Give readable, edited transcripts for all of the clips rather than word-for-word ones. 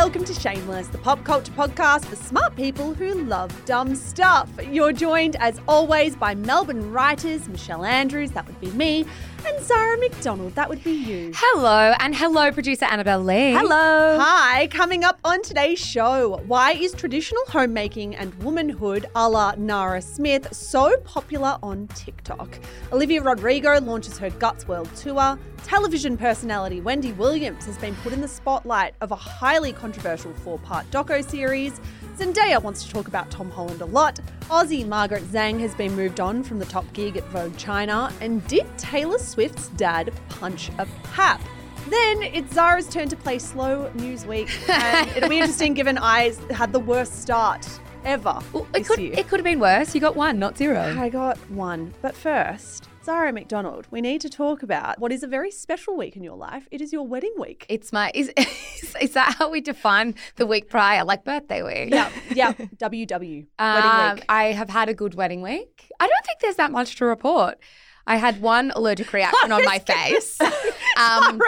welcome to Shameless, the pop culture podcast for smart people who love dumb stuff. You're joined, as always, by Melbourne writers Michelle Andrews, that would be me, and Zara McDonald, that would be you. Hello, and hello, producer Annabelle Lee. Hello. Hi, coming up on today's show, why is traditional homemaking and womanhood a la Nara Smith so popular on TikTok? Olivia Rodrigo launches her Guts World Tour. Television personality Wendy Williams has been put in the spotlight of a highly controversial 4-part doco-series. Zendaya wants to talk about Tom Holland a lot. Aussie Margaret Zhang has been moved on from the top gig at Vogue China. And did Taylor Swift's dad punch a pap? Then it's Zara's turn to play Slow News Week. And it'll be interesting given I had the worst start ever this year. It could have been worse. You got 1, not 0. I got 1. But first, Zara McDonald, we need to talk about what is a very special week in your life. It is your wedding week. It's my is that how we define the week prior, like birthday week? Yeah. WW. Wedding week. I have had a good wedding week. I don't think there's that much to report. I had one allergic reaction on my face. Can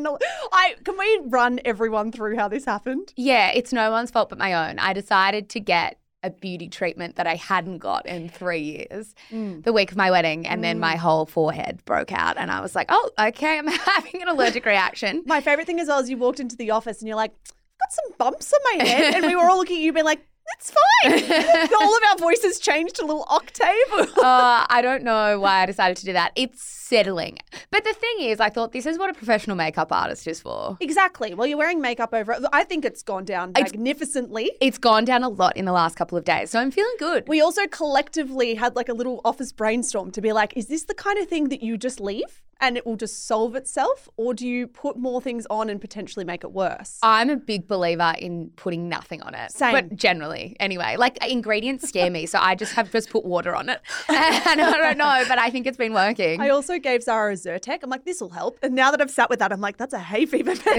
we run everyone through how this happened? Yeah, it's no one's fault but my own. I decided to get a beauty treatment that I hadn't got in 3 years the week of my wedding, and then my whole forehead broke out and I was like, oh, okay, I'm having an allergic reaction. My favourite thing as well is you walked into the office and you're like, I've got some bumps on my head, and we were all looking at you being like, it's fine. All of our voices changed to a little octave. I don't know why I decided to do that. It's settling. But the thing is, I thought this is what a professional makeup artist is for. Exactly. Well, you're wearing makeup over it. I think it's gone down magnificently. It's gone down a lot in the last couple of days, so I'm feeling good. We also collectively had like a little office brainstorm to be like, is this the kind of thing that you just leave and it will just solve itself, or do you put more things on and potentially make it worse? I'm a big believer in putting nothing on it. Same. But generally, anyway. Like, ingredients scare me, so I just put water on it. And I don't know, but I think it's been working. I also gave Zara a Zyrtec. I'm like, this will help. And now that I've sat with that, I'm like, that's a hay fever. But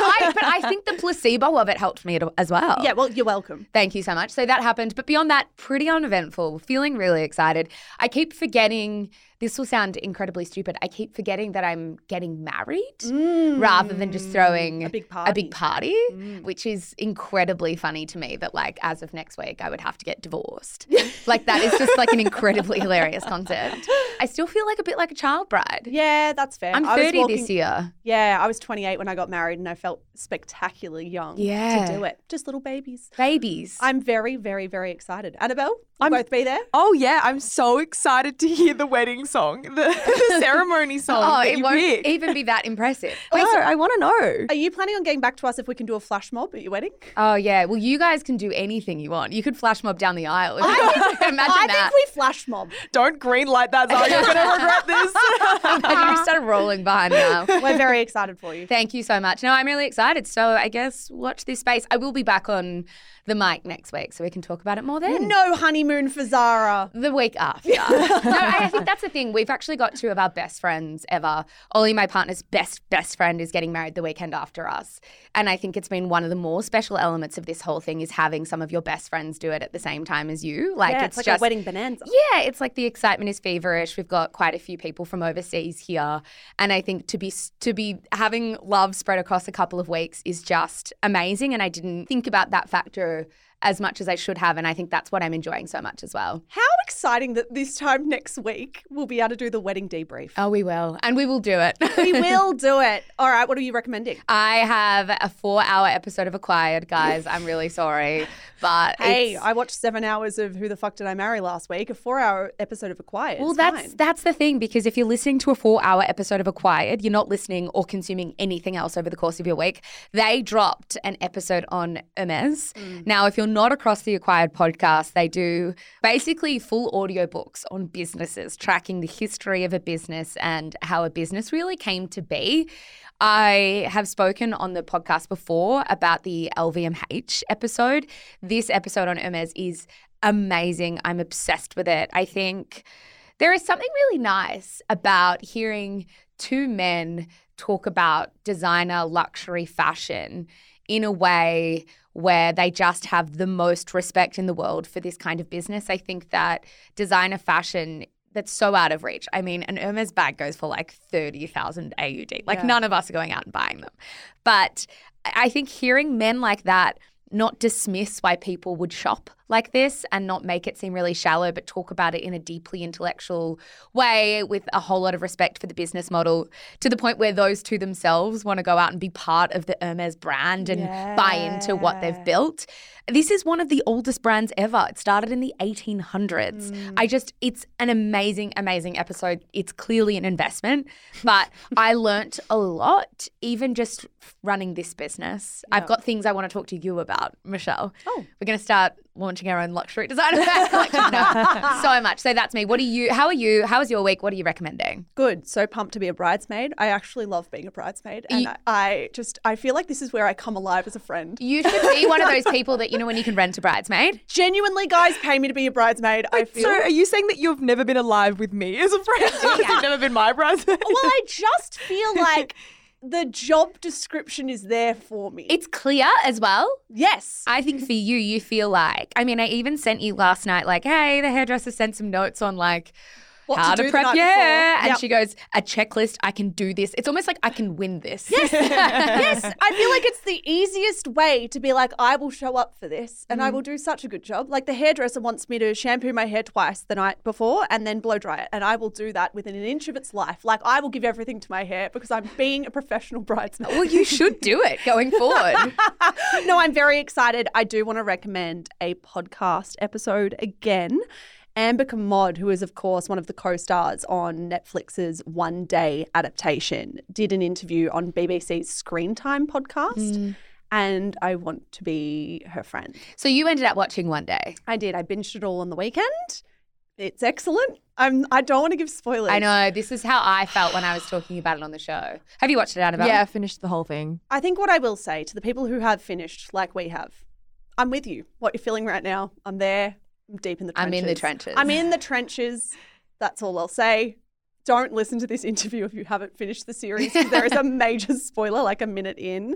I think the placebo of it helped me as well. Yeah, well, you're welcome. Thank you so much. So that happened. But beyond that, pretty uneventful, feeling really excited. I keep forgetting, this will sound incredibly stupid, I keep forgetting that I'm getting married rather than just throwing a big party, which is incredibly funny to me that, like, as of next week, I would have to get divorced. Like, that is just like an incredibly hilarious concept. I still feel like a bit like a child bride. Yeah, that's fair. I'm 30 this year. Yeah, I was 28 when I got married and I felt spectacularly young to do it. Just little babies. Babies. I'm very, very, very excited. Annabelle, you'll both be there? Oh, yeah. I'm so excited to hear the wedding song, the ceremony song. Oh, that it you won't picked. even be that impressive. Wait, so I want to know. Are you planning on getting back to us if we can do a flash mob at your wedding? Oh, yeah. Well, you guys can do anything you want. You could flash mob down the aisle. Imagine I that. think we flash mob. Don't green light that, Zara. You're going to regret this. Imagine you started rolling behind now. We're very excited for you. Thank you so much. No, I'm really excited. So I guess watch this space. I will be back on the mic next week so we can talk about it more then. No honeymoon for Zara. The week after. No, I think that's the thing. We've actually got 2 of our best friends ever. Ollie, my partner's best friend, is getting married the weekend after us. And I think it's been one of the more special elements of this whole thing is having some of your best friends do it at the same time as you. Like, yeah, it's like just a wedding bonanza. Yeah, it's like the excitement is feverish. We've got quite a few people from overseas here. And I think to be having love spread across a couple of weeks is just amazing. And I didn't think about that factor as much as I should have, and I think that's what I'm enjoying so much as well. How exciting that this time next week we'll be able to do the wedding debrief. Oh, we will. And we will do it. We will do it. All right, what are you recommending? I have a 4-hour episode of Acquired, guys. I'm really sorry. But hey, I watched 7 hours of Who the Fuck Did I Marry last week, a 4-hour episode of Acquired. Well, that's the thing, because if you're listening to a 4-hour episode of Acquired, you're not listening or consuming anything else over the course of your week. They dropped an episode on Hermes. Now, if you're not across the Acquired podcast, they do basically full audiobooks on businesses, tracking the history of a business and how a business really came to be. I have spoken on the podcast before about the LVMH episode. This episode on Hermes is amazing. I'm obsessed with it. I think there is something really nice about hearing 2 men talk about designer luxury fashion in a way where they just have the most respect in the world for this kind of business. I think that designer fashion, that's so out of reach. I mean, an Hermes bag goes for like 30,000 AUD. Like none of us are going out and buying them. But I think hearing men like that not dismiss why people would shop like this and not make it seem really shallow, but talk about it in a deeply intellectual way with a whole lot of respect for the business model, to the point where those two themselves want to go out and be part of the Hermes brand and buy into what they've built. This is one of the oldest brands ever. It started in the 1800s. It's an amazing, amazing episode. It's clearly an investment, but I learnt a lot, even just running this business. I've got things I want to talk to you about, Michelle. We're going to start launching our own luxury designer bag collection now. So much. So that's me. How are you? How was your week? What are you recommending? Good. So pumped to be a bridesmaid. I actually love being a bridesmaid. And I feel like this is where I come alive as a friend. You should be one of those people that, when you can rent a bridesmaid. Genuinely, guys, pay me to be a bridesmaid. So are you saying that you've never been alive with me as a friend? You've never been my bridesmaid? Well, I just feel like the job description is there for me. It's clear as well. Yes. I think for you feel like, I even sent you last night, like, hey, the hairdresser sent some notes on how to prep your hair. And she goes, a checklist, I can do this. It's almost like I can win this. Yes. Yes. I feel like it's the easiest way to be like, I will show up for this and I will do such a good job. Like the hairdresser wants me to shampoo my hair twice the night before and then blow dry it. And I will do that within an inch of its life. Like I will give everything to my hair because I'm being a professional bridesmaid. Well, you should do it going forward. No, I'm very excited. I do want to recommend a podcast episode again. Amber Commod, who is, of course, one of the co-stars on Netflix's One Day adaptation, did an interview on BBC's Screen Time podcast, and I want to be her friend. So you ended up watching One Day. I did. I binged it all on the weekend. It's excellent. I don't want to give spoilers. I know. This is how I felt when I was talking about it on the show. Have you watched it, Annabelle? Yeah, I finished the whole thing. I think what I will say to the people who have finished like we have, I'm with you. What you're feeling right now, I'm there. I'm deep in the trenches. I'm in the trenches. I'm in the trenches. That's all I'll say. Don't listen to this interview if you haven't finished the series because there is a major spoiler like a minute in.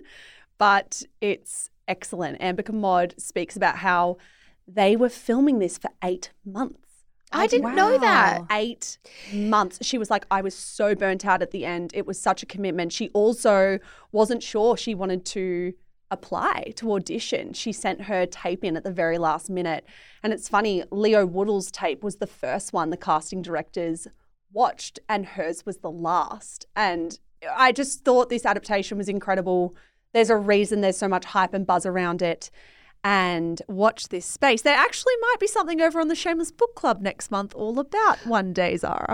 But it's excellent. Amber Commod speaks about how they were filming this for 8 months. I didn't know that. 8 months. She was like, I was so burnt out at the end. It was such a commitment. She also wasn't sure she wanted to apply to audition. She sent her tape in at the very last minute. And it's funny, Leo Woodall's tape was the first one the casting directors watched and hers was the last. And I just thought this adaptation was incredible. There's a reason there's so much hype and buzz around it. And watch this space. There actually might be something over on the Shameless Book Club next month all about One Day, Zara.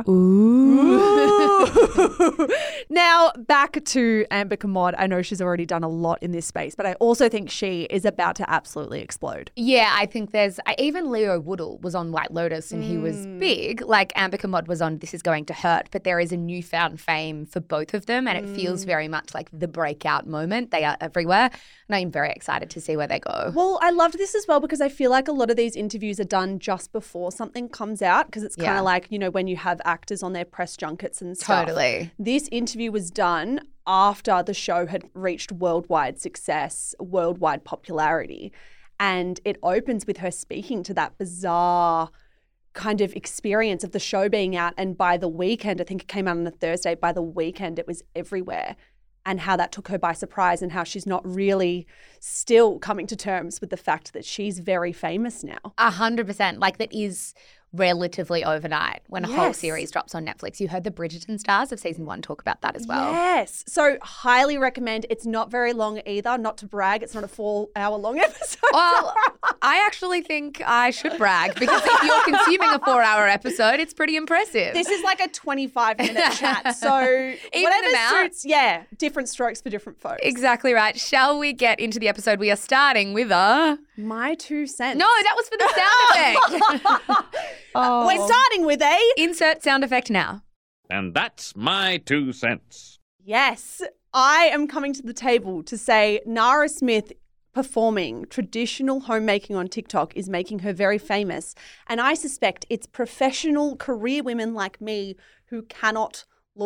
Ooh. Now, back to Amber Commod. I know she's already done a lot in this space, but I also think she is about to absolutely explode. Yeah, I think even Leo Woodall was on White Lotus and he was big. Like Amber Commod was on This Is Going to Hurt, but there is a newfound fame for both of them and it feels very much like the breakout moment. They are everywhere and I'm very excited to see where they go. Well, I loved this as well because I feel like a lot of these interviews are done just before something comes out because it's kind of like, when you have actors on their press junkets and stuff. Totally. This interview was done after the show had reached worldwide success, worldwide popularity. And it opens with her speaking to that bizarre kind of experience of the show being out. And by the weekend, I think it came out on a Thursday, by the weekend it was everywhere. And how that took her by surprise and how she's not really still coming to terms with the fact that she's very famous now. 100%. Like that is relatively overnight when a whole series drops on Netflix. You heard the Bridgerton stars of season 1 talk about that as well. Yes. So highly recommend. It's not very long either. Not to brag. It's not a 4-hour long episode. Well, I actually think I should brag because if you're consuming a 4-hour episode, it's pretty impressive. This is like a 25-minute chat. So Even whatever suits, different strokes for different folks. Exactly right. Shall we get into the episode? We are starting with My 2 cents. No, that was for the sound effect. We're starting with a insert sound effect now. And that's my 2 cents. Yes. I am coming to the table to say Nara Smith performing traditional homemaking on TikTok is making her very famous. And I suspect it's professional career women like me who cannot look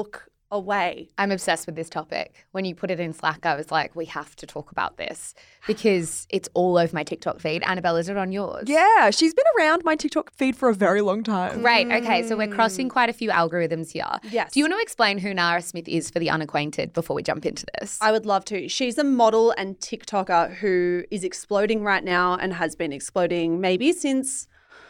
away. I'm obsessed with this topic. When you put it in Slack, I was like, we have to talk about this because it's all over my TikTok feed. Annabelle, is it on yours? Yeah, she's been around my TikTok feed for a very long time. Great. Okay, so we're crossing quite a few algorithms here. Yes. Do you want to explain who Nara Smith is for the unacquainted before we jump into this? I would love to. She's a model and TikToker who is exploding right now and has been exploding maybe since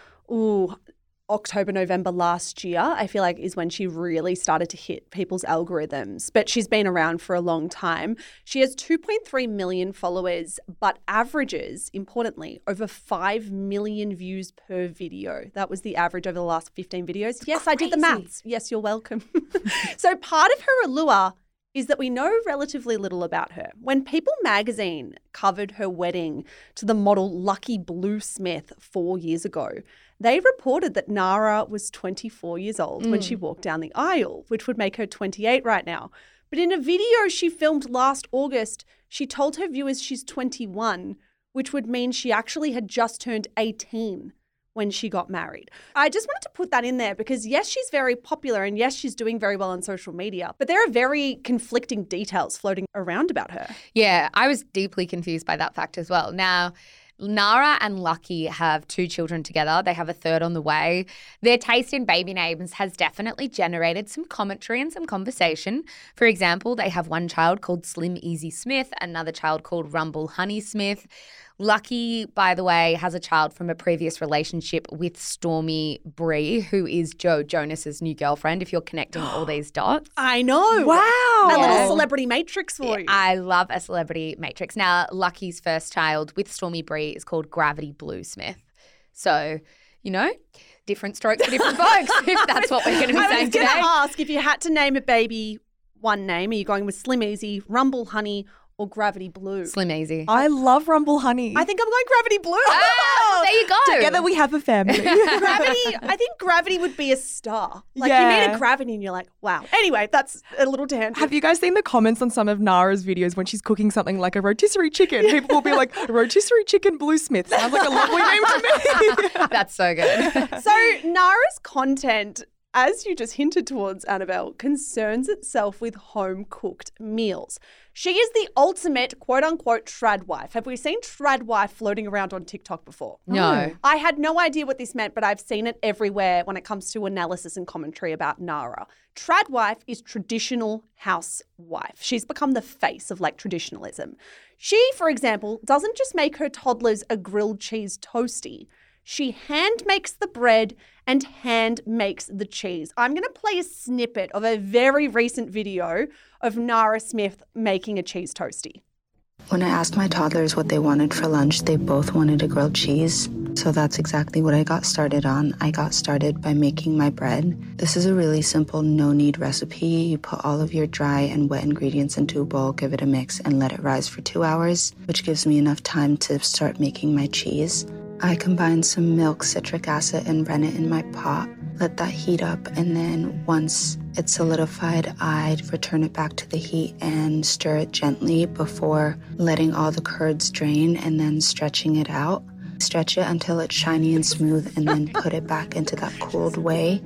October, November last year, I feel like is when she really started to hit people's algorithms. But she's been around for a long time. She has 2.3 million followers, but averages, importantly, over 5 million views per video. That was the average over the last 15 videos. Yes, I did the maths. Yes, you're welcome. So part of her allure is that we know relatively little about her. When People magazine covered her wedding to the model Lucky Blue Smith 4 years ago, they reported that Nara was 24 years old when she walked down the aisle, which would make her 28 right now. But in a video she filmed last August, she told her viewers she's 21, which would mean she actually had just turned 18 when she got married. I just wanted to put that in there because yes, she's very popular and yes, she's doing very well on social media, but there are very conflicting details floating around about her. Yeah, I was deeply confused by that fact as well. Now, Nara and Lucky have 2 children together. They have a third on the way. Their taste in baby names has definitely generated some commentary and some conversation. For example, they have one child called Slim Easy Smith, another child called Rumble Honey Smith. Lucky, by the way, has a child from a previous relationship with Stormy Bree, who is Joe Jonas's new girlfriend, if you're connecting all these dots. I know. Wow. That little celebrity matrix for you. I love a celebrity matrix. Now, Lucky's first child with Stormy Bree is called Gravity Blue Smith. So, you know, different strokes for different folks, if that's what we're going to be saying today. I was going to ask, if you had to name a baby one name, are you going with Slim Easy, Rumble Honey, or Gravity Blue? Slim Easy. I love Rumble Honey. I think I'm going Gravity Blue. Ah, there you go. Together we have a family. Gravity, I think Gravity would be a star. Like you meet a Gravity and you're like, wow. Anyway, that's a little tangent. Have you guys seen the comments on some of Nara's videos when she's cooking something like a rotisserie chicken? People will be like, rotisserie chicken Blue Smith. Sounds like a lovely name to me. That's so good. So Nara's content, as you just hinted towards, Annabelle, concerns itself with home-cooked meals. She is the ultimate quote-unquote trad wife. Have we seen trad wife floating around on TikTok before? No. I had no idea what this meant, but I've seen it everywhere when it comes to analysis and commentary about Nara. Trad wife is traditional housewife. She's become the face of like traditionalism. She, for example, doesn't just make her toddlers a grilled cheese toastie. She hand makes the bread and hand makes the cheese. I'm going to play a snippet of a very recent video of Nara Smith making a cheese toastie. When I asked my toddlers what they wanted for lunch, they both wanted a grilled cheese. So that's exactly what I got started on. I got started by making my bread. This is a really simple no-knead recipe. You put all of your dry and wet ingredients into a bowl, give it a mix, and let it rise for 2 hours, which gives me enough time to start making my cheese. I combine some milk, citric acid, and rennet in my pot. Let that heat up, and then once it's solidified, I'd return it back to the heat and stir it gently before letting all the curds drain and then stretching it out. Stretch it until it's shiny and smooth, and then put it back into that cooled whey.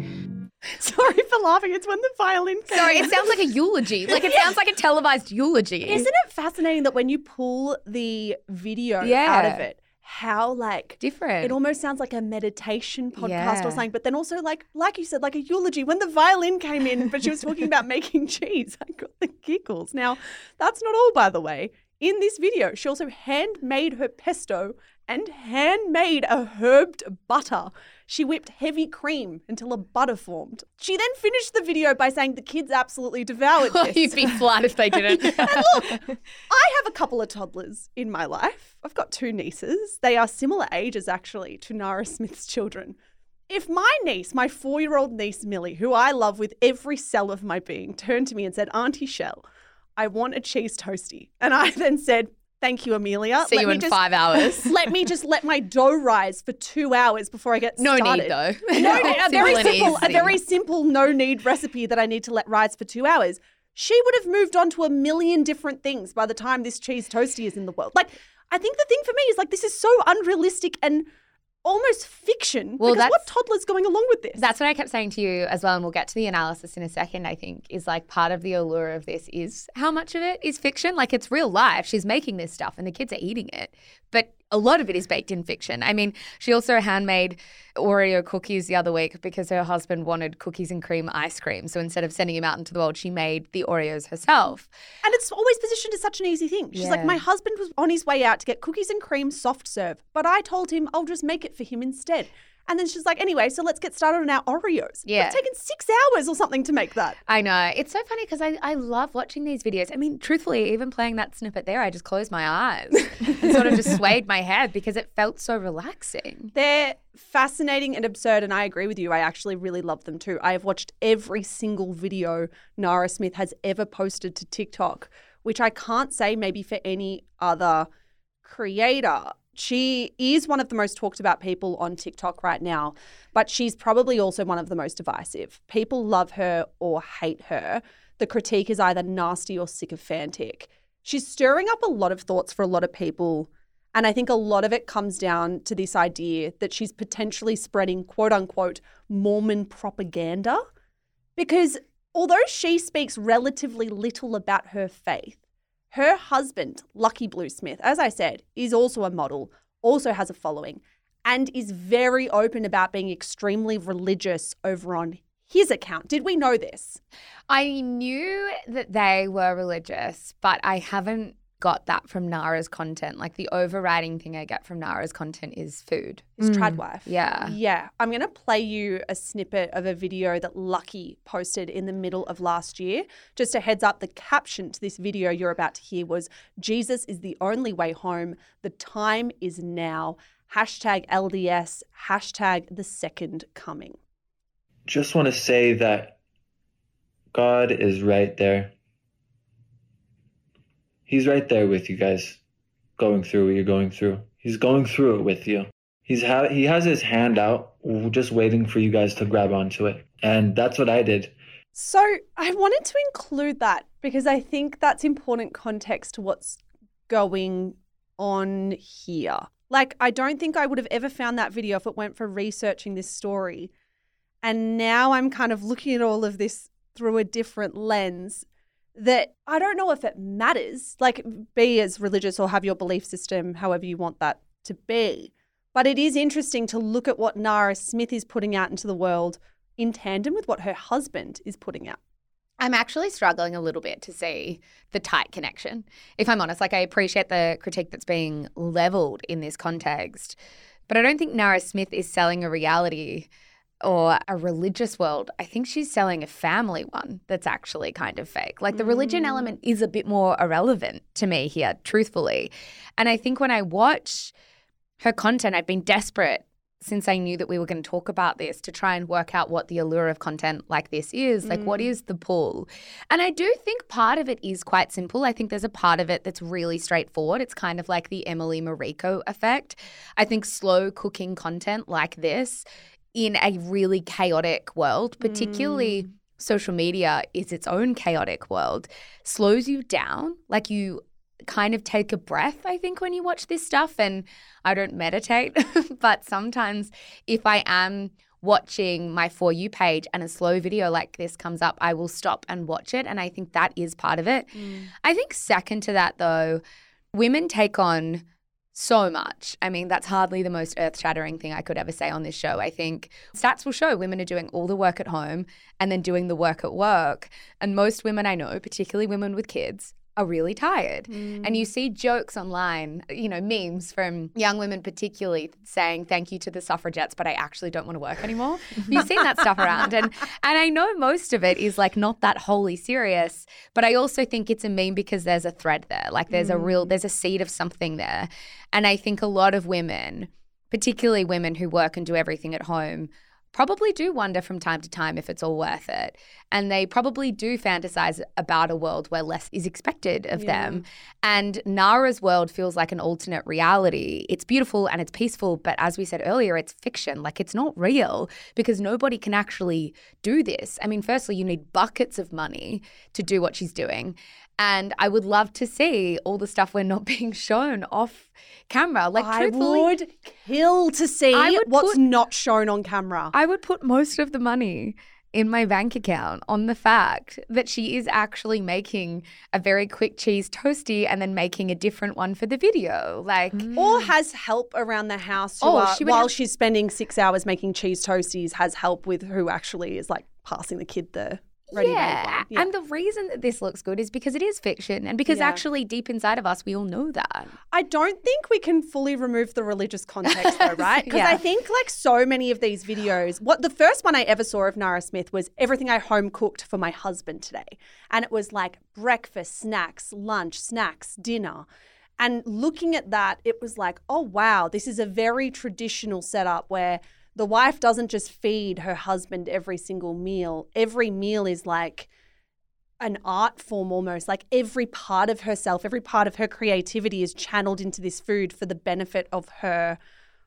Sorry for laughing. It's when the violin came. Sorry, it sounds like a eulogy. Like it sounds like a televised eulogy. Isn't it fascinating that when you pull the video out of it, how like different. It almost sounds like a meditation podcast Yeah. or something, but then also like you said, like a eulogy. When the violin came in, but she was talking about making cheese, I got the giggles. Now, that's not all, by the way. In this video, she also handmade her pesto and handmade a herbed butter. She whipped heavy cream until a butter formed. She then finished the video by saying the kids absolutely devoured this. You'd be flat if they didn't. And look, I have a couple of toddlers in my life. I've got 2 nieces. They are similar ages, actually, to Nara Smith's children. If my niece, my 4-year-old niece, Millie, who I love with every cell of my being, turned to me and said, Auntie Shell, I want a cheese toastie. And I then said, thank you, Amelia. See you in 5 hours. Let me just let my dough rise for 2 hours before I get No started. need though. No, a Simple very and simple no-need recipe that I need to let rise for 2 hours. She would have moved on to a million different things by the time this cheese toastie is in the world. Like, I think the thing for me is like, this is so unrealistic and almost fiction. Well, because what toddler's going along with this? That's what I kept saying to you as well, and we'll get to the analysis in a second, I think, is like part of the allure of this is how much of it is fiction? Like it's real life. She's making this stuff and the kids are eating it. But a lot of it is baked in fiction. I mean, she also handmade Oreo cookies the other week because her husband wanted cookies and cream ice cream. So instead of sending him out into the world, she made the Oreos herself. And it's always positioned as such an easy thing. She's like, my husband was on his way out to get cookies and cream soft serve, but I told him I'll just make it for him instead. And then she's like, anyway, so let's get started on our Oreos. Yeah. It's taken 6 hours or something to make that. I know. It's so funny because I love watching these videos. I mean, truthfully, even playing that snippet there, I just closed my eyes and sort of just swayed my head because it felt so relaxing. They're fascinating and absurd, and I agree with you. I actually really love them too. I have watched every single video Nara Smith has ever posted to TikTok, which I can't say maybe for any other creator. She is one of the most talked about people on TikTok right now, but she's probably also one of the most divisive. People love her or hate her. The critique is either nasty or sycophantic. She's stirring up a lot of thoughts for a lot of people, and I think a lot of it comes down to this idea that she's potentially spreading quote unquote Mormon propaganda, because although she speaks relatively little about her faith, her husband, Lucky Blue Smith, as I said, is also a model, also has a following, and is very open about being extremely religious over on his account. Did we know this? I knew that they were religious, but I haven't got that from Nara's content. Like the overriding thing I get from Nara's content is food. His trad wife. Yeah. Yeah. I'm going to play you a snippet of a video that Lucky posted in the middle of last year. Just a heads up, the caption to this video you're about to hear was, "Jesus is the only way home. The time is now. #LDS, #the second coming." Just want to say that God is right there. He's right there with you guys, going through what you're going through. He's going through it with you. He has his hand out, just waiting for you guys to grab onto it. And that's what I did. So I wanted to include that because I think that's important context to what's going on here. Like, I don't think I would have ever found that video if it weren't for researching this story. And now I'm kind of looking at all of this through a different lens that I don't know if it matters, like be as religious or have your belief system however you want that to be. But it is interesting to look at what Nara Smith is putting out into the world in tandem with what her husband is putting out. I'm actually struggling a little bit to see the tight connection, if I'm honest. Like, I appreciate the critique that's being leveled in this context, but I don't think Nara Smith is selling a reality or a religious world. I think she's selling a family one that's actually kind of fake. Like the religion element is a bit more irrelevant to me here, truthfully. And I think when I watch her content, I've been desperate since I knew that we were going to talk about this to try and work out what the allure of content like this is. Like, what is the pull? And I do think part of it is quite simple. I think there's a part of it that's really straightforward. It's kind of like the Emily Mariko effect. I think slow cooking content like this in a really chaotic world, particularly social media is its own chaotic world, slows you down. Like, you kind of take a breath, I think, when you watch this stuff. And I don't meditate, but sometimes if I am watching my For You page and a slow video like this comes up, I will stop and watch it. And I think that is part of it. I think second to that, though, women take on so much. I mean, that's hardly the most earth-shattering thing I could ever say on this show. I think stats will show women are doing all the work at home and then doing the work at work. And most women I know, particularly women with kids, are really tired. And you see jokes online, you know, memes from young women particularly saying thank you to the suffragettes, but I actually don't want to work anymore. You've seen that stuff around. And I know most of it is like not that wholly serious, but I also think it's a meme because there's a thread there. Like there's a seed of something there. And I think a lot of women, particularly women who work and do everything at home, probably do wonder from time to time if it's all worth it. And they probably do fantasize about a world where less is expected of them. And Nara's world feels like an alternate reality. It's beautiful and it's peaceful, but as we said earlier, it's fiction. Like, it's not real because nobody can actually do this. I mean, firstly, you need buckets of money to do what she's doing. And I would love to see all the stuff we're not being shown off camera. Like, I truthfully, would kill to see what's not shown on camera. I would put most of the money in my bank account on the fact that she is actually making a very quick cheese toasty and then making a different one for the video. Like, Or has help around the house while she's spending 6 hours making cheese toasties, has help with who actually is like passing the kid the ready-made one. Yeah. And the reason that this looks good is because it is fiction and because actually deep inside of us, we all know that. I don't think we can fully remove the religious context though, right? Because I think like so many of these videos, the first one I ever saw of Nara Smith was everything I home cooked for my husband today. And it was like breakfast, snacks, lunch, snacks, dinner. And looking at that, it was like, oh, wow, this is a very traditional setup where the wife doesn't just feed her husband every single meal. Every meal is like an art form almost. Like every part of herself, every part of her creativity is channeled into this food for the benefit of her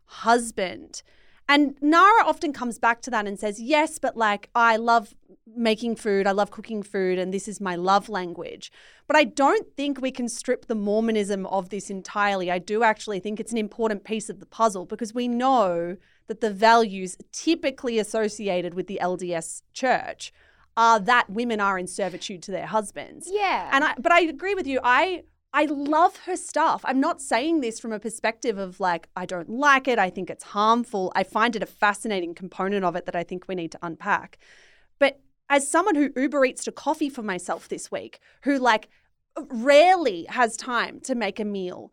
husband. And Nara often comes back to that and says, yes, but like I love making food, I love cooking food, and this is my love language. But I don't think we can strip the Mormonism of this entirely. I do actually think it's an important piece of the puzzle because we know that the values typically associated with the LDS church are that women are in servitude to their husbands. Yeah. But I agree with you. I love her stuff. I'm not saying this from a perspective of like, I don't like it. I think it's harmful. I find it a fascinating component of it that I think we need to unpack. But as someone who Uber Eats to coffee for myself this week, who like rarely has time to make a meal,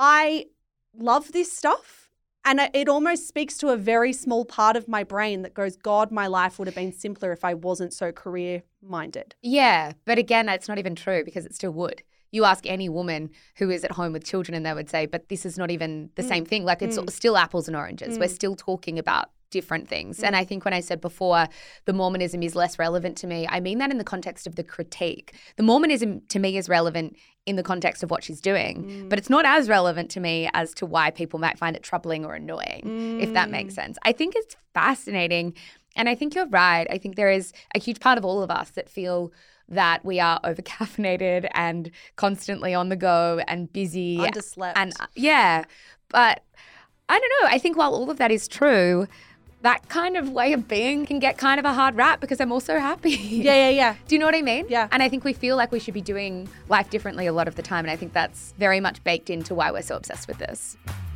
I love this stuff. And it almost speaks to a very small part of my brain that goes, God, my life would have been simpler if I wasn't so career-minded. Yeah, but again, it's not even true because it still would. You ask any woman who is at home with children and they would say, but this is not even the same thing. Like it's still apples and oranges. We're still talking about different things. And I think when I said before the Mormonism is less relevant to me, I mean that in the context of the critique. The Mormonism to me is relevant in the context of what she's doing, but it's not as relevant to me as to why people might find it troubling or annoying, if that makes sense. I think it's fascinating. And I think you're right. I think there is a huge part of all of us that feel that we are over-caffeinated and constantly on the go and busy. Underslept. And yeah, but I don't know. I think while all of that is true, that kind of way of being can get kind of a hard rap because I'm also happy. Yeah. Do you know what I mean? Yeah. And I think we feel like we should be doing life differently a lot of the time. And I think that's very much baked into why we're so obsessed with this.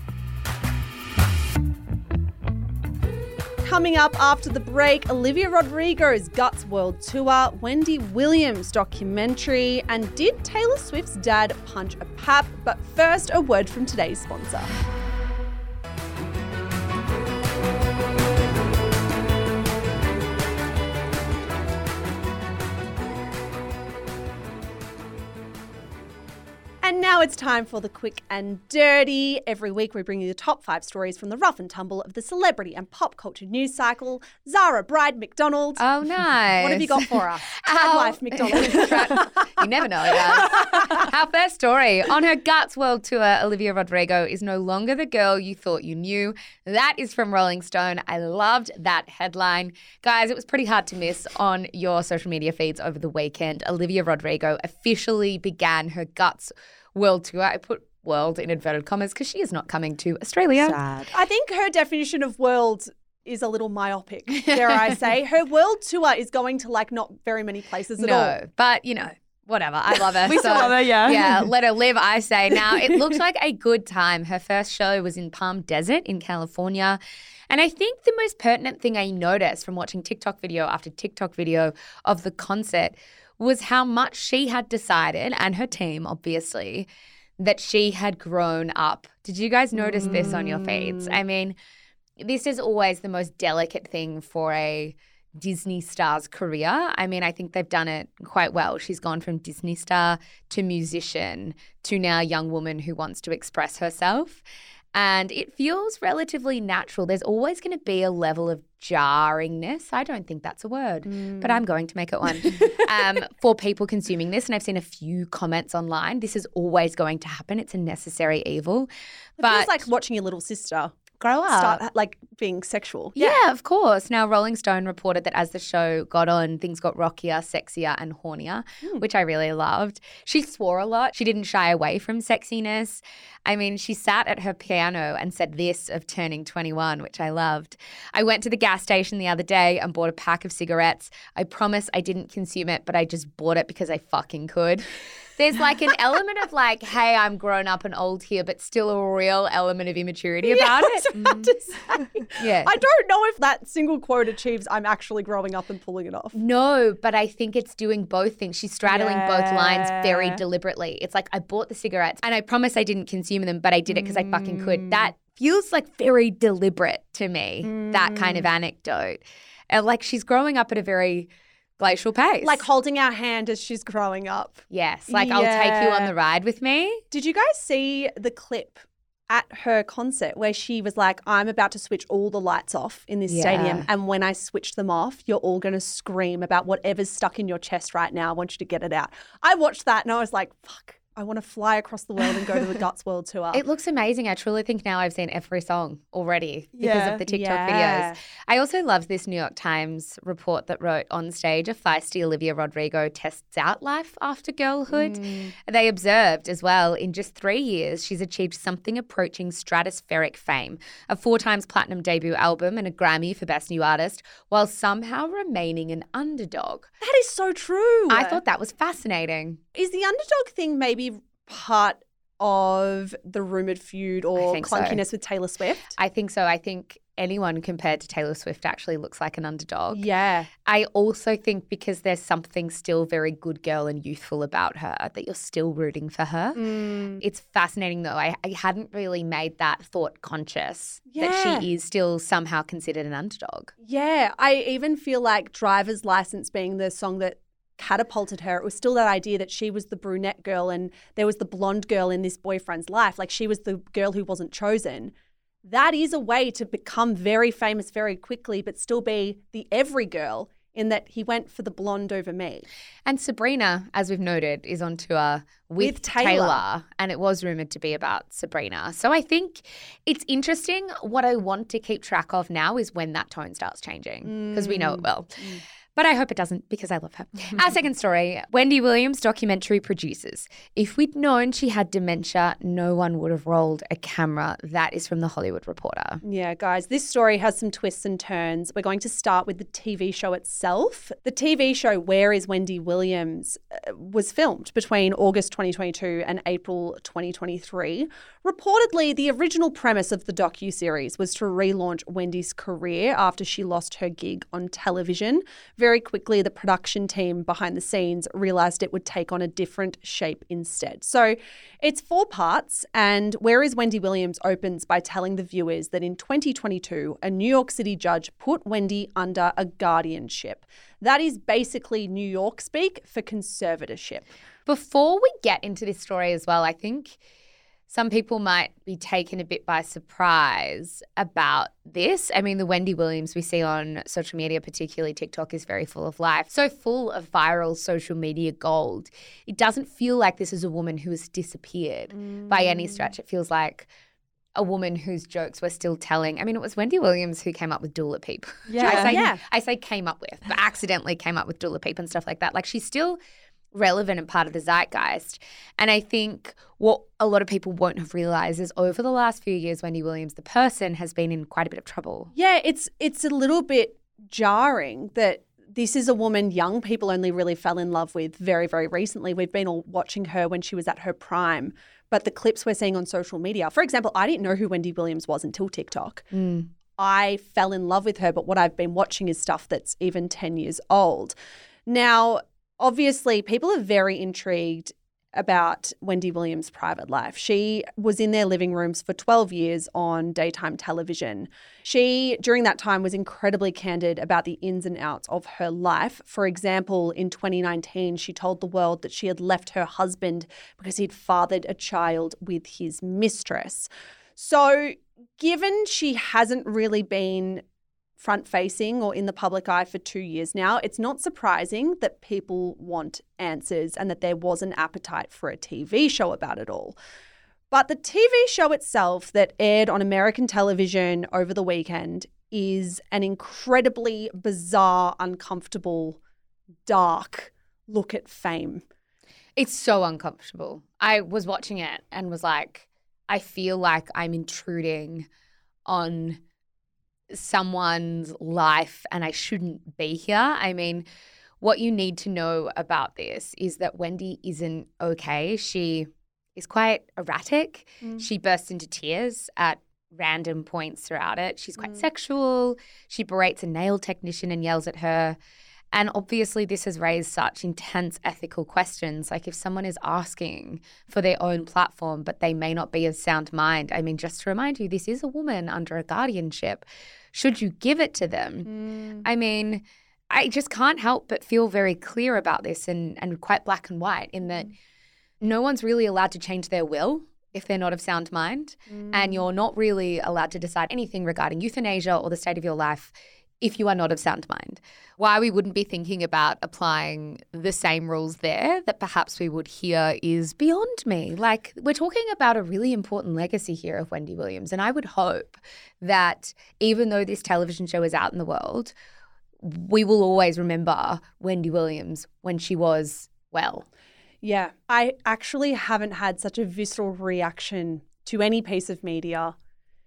Coming up after the break, Olivia Rodrigo's Guts World Tour, Wendy Williams documentary, and did Taylor Swift's dad punch a pap? But first, a word from today's sponsor. And now it's time for the quick and dirty. Every week we bring you the top 5 stories from the rough and tumble of the celebrity and pop culture news cycle. Zara Bride McDonald. Oh, nice. What have you got for us? Trad Life McDonald. You never know, guys. Our first story. On her Guts World Tour, Olivia Rodrigo is no longer the girl you thought you knew. That is from Rolling Stone. I loved that headline. Guys, it was pretty hard to miss on your social media feeds over the weekend. Olivia Rodrigo officially began her Guts World Tour. I put world in inverted commas because she is not coming to Australia. Sad. I think her definition of world is a little myopic, dare I say. Her world tour is going to like not very many places at all. No, but you know, whatever. I love her. We still love her, yeah. Yeah, let her live, I say. Now, it looks like a good time. Her first show was in Palm Desert in California. And I think the most pertinent thing I noticed from watching TikTok video after TikTok video of the concert was how much she had decided, and her team, obviously, that she had grown up. Did you guys notice this on your feeds? I mean, this is always the most delicate thing for a Disney star's career. I mean, I think they've done it quite well. She's gone from Disney star to musician to now young woman who wants to express herself. And it feels relatively natural. There's always going to be a level of jarringness. I don't think that's a word, but I'm going to make it one. For people consuming this, and I've seen a few comments online, this is always going to happen. It's a necessary evil. It feels like watching your little sister grow up. start like being sexual. Yeah, of course. Now, Rolling Stone reported that as the show got on, things got rockier, sexier, and hornier, which I really loved. She swore a lot. She didn't shy away from sexiness. I mean, she sat at her piano and said this of turning 21, which I loved. I went to the gas station the other day and bought a pack of cigarettes. I promise I didn't consume it, but I just bought it because I fucking could. There's like an element of like, hey, I'm grown up and old here, but still a real element of immaturity about I was it. about to say. Yeah. I don't know if that single quote achieves I'm actually growing up and pulling it off. No, but I think it's doing both things. She's straddling both lines very deliberately. It's like, I bought the cigarettes and I promise I didn't consume them, but I did it because I fucking could. That feels like very deliberate to me, that kind of anecdote. Like she's growing up at a very glacial pace. Like holding our hand as she's growing up. Yes, like I'll take you on the ride with me. Did you guys see the clip at her concert where she was like, I'm about to switch all the lights off in this stadium, and when I switch them off, you're all going to scream about whatever's stuck in your chest right now. I want you to get it out. I watched that and I was like, fuck, I want to fly across the world and go to the Guts World Tour. It looks amazing. I truly think now I've seen every song already because of the TikTok videos. I also love this New York Times report that wrote, on stage, a feisty Olivia Rodrigo tests out life after girlhood. They observed as well, in just 3 years, she's achieved something approaching stratospheric fame, a 4 times platinum debut album and a Grammy for Best New Artist, while somehow remaining an underdog. That is so true. I thought that was fascinating. Is the underdog thing maybe part of the rumoured feud or clunkiness with Taylor Swift? I think so. I think anyone compared to Taylor Swift actually looks like an underdog. Yeah. I also think because there's something still very good girl and youthful about her that you're still rooting for her. It's fascinating though. I hadn't really made that thought conscious that she is still somehow considered an underdog. Yeah. I even feel like Driver's License being the song that catapulted her, it was still that idea that she was the brunette girl and there was the blonde girl in this boyfriend's life. Like she was the girl who wasn't chosen. That is a way to become very famous very quickly, but still be the every girl in that he went for the blonde over me. And Sabrina, as we've noted, is on tour with Taylor. And it was rumoured to be about Sabrina. So I think it's interesting. What I want to keep track of now is when that tone starts changing because we know it will. But I hope it doesn't because I love her. Our second story, Wendy Williams documentary producers. If we'd known she had dementia, no one would have rolled a camera. That is from The Hollywood Reporter. Yeah, guys, this story has some twists and turns. We're going to start with the TV show itself. The TV show Where is Wendy Williams was filmed between August 2022 and April 2023. Reportedly, the original premise of the docuseries was to relaunch Wendy's career after she lost her gig on television. Very quickly, the production team behind the scenes realised it would take on a different shape instead. So it's 4 parts, and Where is Wendy Williams opens by telling the viewers that in 2022, a New York City judge put Wendy under a guardianship. That is basically New York speak for conservatorship. Before we get into this story as well, I think some people might be taken a bit by surprise about this. I mean, the Wendy Williams we see on social media, particularly TikTok, is very full of life. So full of viral social media gold. It doesn't feel like this is a woman who has disappeared by any stretch. It feels like a woman whose jokes we're still telling. I mean, it was Wendy Williams who came up with Dula Peep. I say came up with, but accidentally came up with Dula Peep and stuff like that. Like she's still relevant and part of the zeitgeist. And I think what a lot of people won't have realised is over the last few years, Wendy Williams, the person, has been in quite a bit of trouble. Yeah, it's a little bit jarring that this is a woman young people only really fell in love with very, very recently. We've been all watching her when she was at her prime. But the clips we're seeing on social media, for example, I didn't know who Wendy Williams was until TikTok. I fell in love with her, but what I've been watching is stuff that's even 10 years old. Now, obviously, people are very intrigued about Wendy Williams' private life. She was in their living rooms for 12 years on daytime television. She, during that time, was incredibly candid about the ins and outs of her life. For example, in 2019, she told the world that she had left her husband because he'd fathered a child with his mistress. So, given she hasn't really been front-facing or in the public eye for 2 years now, it's not surprising that people want answers and that there was an appetite for a TV show about it all. But the TV show itself that aired on American television over the weekend is an incredibly bizarre, uncomfortable, dark look at fame. It's so uncomfortable. I was watching it and was like, I feel like I'm intruding on someone's life and I shouldn't be here. I mean, what you need to know about this is that Wendy isn't okay. She is quite erratic. She bursts into tears at random points throughout it. She's quite sexual. She berates a nail technician and yells at her. And obviously this has raised such intense ethical questions. Like if someone is asking for their own platform, but they may not be of sound mind. I mean, just to remind you, this is a woman under a guardianship. Should you give it to them? I mean, I just can't help but feel very clear about this and quite black and white in that no one's really allowed to change their will if they're not of sound mind. And you're not really allowed to decide anything regarding euthanasia or the state of your life if you are not of sound mind. Why we wouldn't be thinking about applying the same rules there that perhaps we would here is beyond me. Like, we're talking about a really important legacy here of Wendy Williams. And I would hope that even though this television show is out in the world, we will always remember Wendy Williams when she was well. Yeah, I actually haven't had such a visceral reaction to any piece of media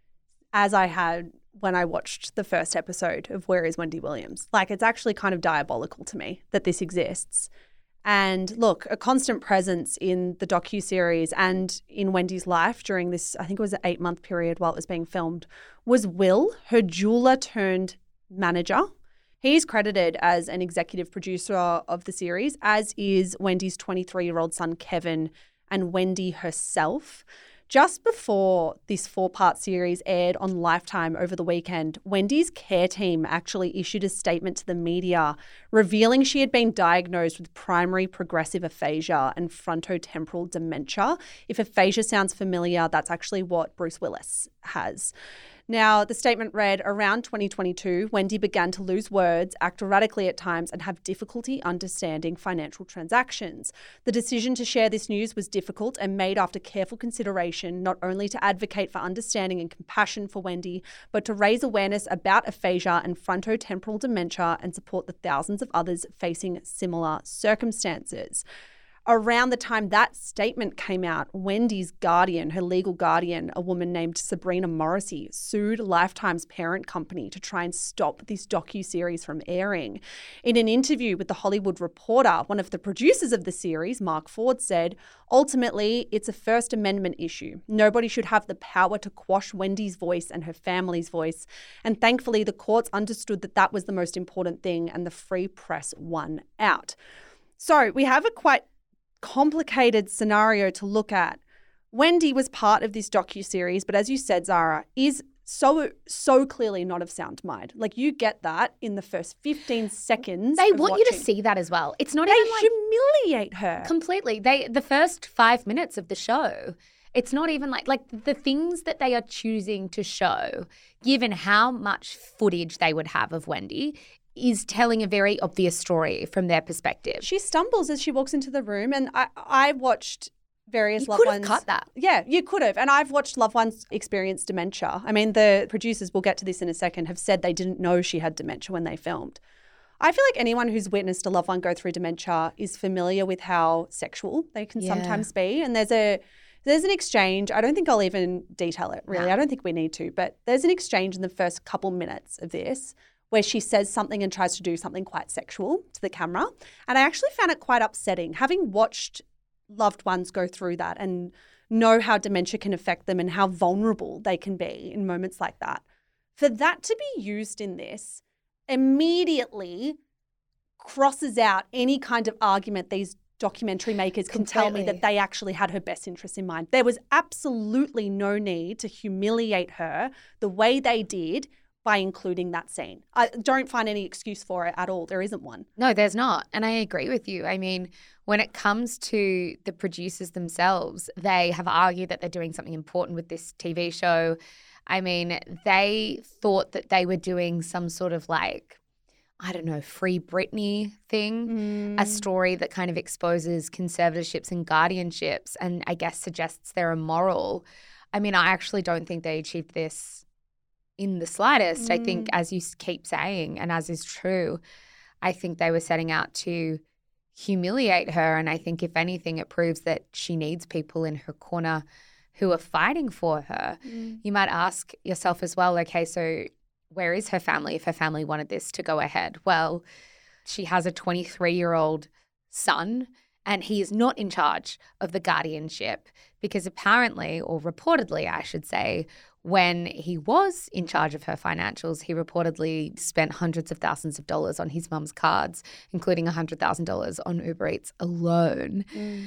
as I had when I watched the first episode of Where is Wendy Williams? Like, it's actually kind of diabolical to me that this exists. And look, a constant presence in the docuseries and in Wendy's life during this, I think it was an 8-month period while it was being filmed, was Will, her jeweler turned manager. He's credited as an executive producer of the series, as is Wendy's 23-year-old son, Kevin, and Wendy herself. Just before this 4-part series aired on Lifetime over the weekend, Wendy's care team actually issued a statement to the media revealing she had been diagnosed with primary progressive aphasia and frontotemporal dementia. If aphasia sounds familiar, that's actually what Bruce Willis has. Now, the statement read, around 2022, Wendy began to lose words, act erratically at times, and have difficulty understanding financial transactions. The decision to share this news was difficult and made after careful consideration, not only to advocate for understanding and compassion for Wendy, but to raise awareness about aphasia and frontotemporal dementia and support the thousands of others facing similar circumstances. Around the time that statement came out, Wendy's guardian, her legal guardian, a woman named Sabrina Morrissey, sued Lifetime's parent company to try and stop this docuseries from airing. In an interview with The Hollywood Reporter, one of the producers of the series, Mark Ford, said, ultimately, it's a First Amendment issue. Nobody should have the power to quash Wendy's voice and her family's voice. And thankfully, the courts understood that that was the most important thing and the free press won out. So we have a quite complicated scenario to look at. Wendy was part of this docuseries, but as you said, Zara, is so clearly not of sound mind. Like, you get that in the first 15 seconds. They want watching. you to see that as well. It's not They even like humiliate her completely. The first 5 minutes of the show, it's not even like the things that they are choosing to show, given how much footage they would have of Wendy, is telling a very obvious story from their perspective. She stumbles as she walks into the room, and I watched various loved could ones. have cut that. Yeah, you could have. And I've watched loved ones experience dementia. I mean, the producers, we'll get to this in a second, have said they didn't know she had dementia when they filmed. I feel like anyone who's witnessed a loved one go through dementia is familiar with how sexual they can sometimes be. And there's an exchange. I don't think I'll even detail it, really. No. I don't think we need to. But there's an exchange in the first couple minutes of this where she says something and tries to do something quite sexual to the camera. And I actually found it quite upsetting, having watched loved ones go through that and know how dementia can affect them and how vulnerable they can be in moments like that. For that to be used in this immediately crosses out any kind of argument these documentary makers can tell me that they actually had her best interests in mind. There was absolutely no need to humiliate her the way they did by including that scene. I don't find any excuse for it at all. There isn't one. No, there's not. And I agree with you. I mean, when it comes to the producers themselves, they have argued that they're doing something important with this TV show. I mean, they thought that they were doing some sort of I don't know, Free Britney thing, a story that kind of exposes conservatorships and guardianships and I guess suggests they're immoral. I mean, I actually don't think they achieved this in the slightest. I think, as you keep saying, and as is true, I think they were setting out to humiliate her. And I think, if anything, it proves that she needs people in her corner who are fighting for her. You might ask yourself as well, okay, so where is her family if her family wanted this to go ahead? Well, she has a 23-year-old son and he is not in charge of the guardianship because apparently, or reportedly, I should say, when he was in charge of her financials, he reportedly spent hundreds of thousands of dollars on his mum's cards, including $100,000 on Uber Eats alone.